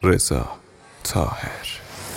رضا طاهر.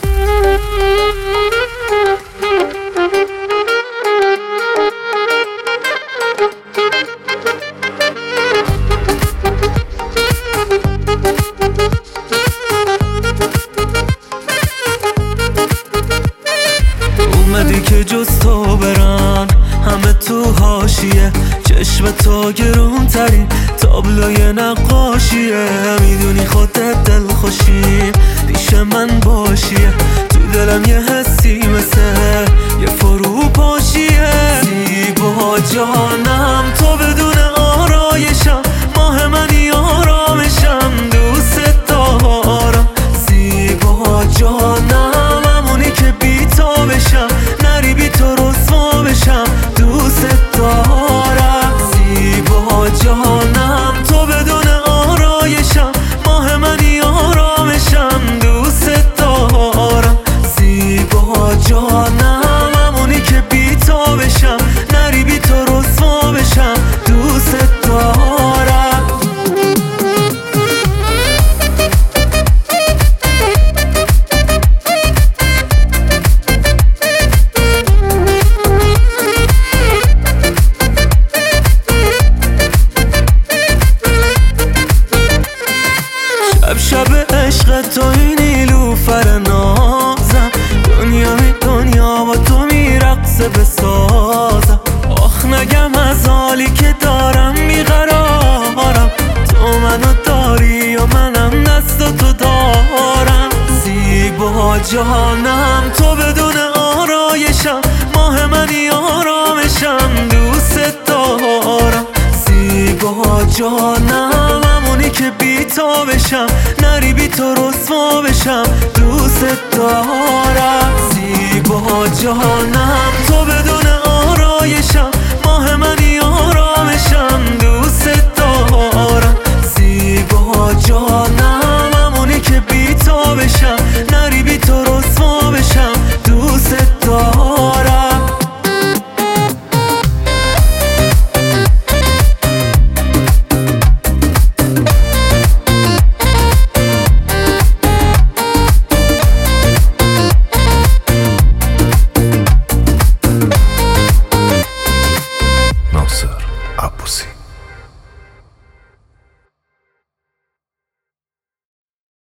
اومدی که جز تو برن همه تو حاشیه، چشم تو گرون ترین تابلوی نقاشیه. میدونی خودت دل خوشی پیش من باشیه، تو دلم یه حسی مثل یه فرو پاشیه. زیبا جانم تو بدون آرایشم، ماه منی آرامشم، دوست دارم. زیبا جانم همونی که بی تو بشم، نری بی تو رسوا بشم، دوست دارم. زیبا جانم تو بدون آرایشم، ماه منی آرامشم، دوست دارم. زیبا جانم همونی که بی تو بشم، نری بی تو رسوا بشم، دوست دارم. شب عشق تو این نیلوفر نازم، دنیا با تو میرقصه بسازم. آخ نگم از حالی که دارم بیقرارم، تو منو داری و منم دست تو دارم. زیبا جانم تو بدون آرایشم، ماه منی آرامشم، دوست دارم. زیبا جانم همونی که بی تو بشم، نری بی تو رسوا بشم، دوست دارم. زیبا جانم تو بدون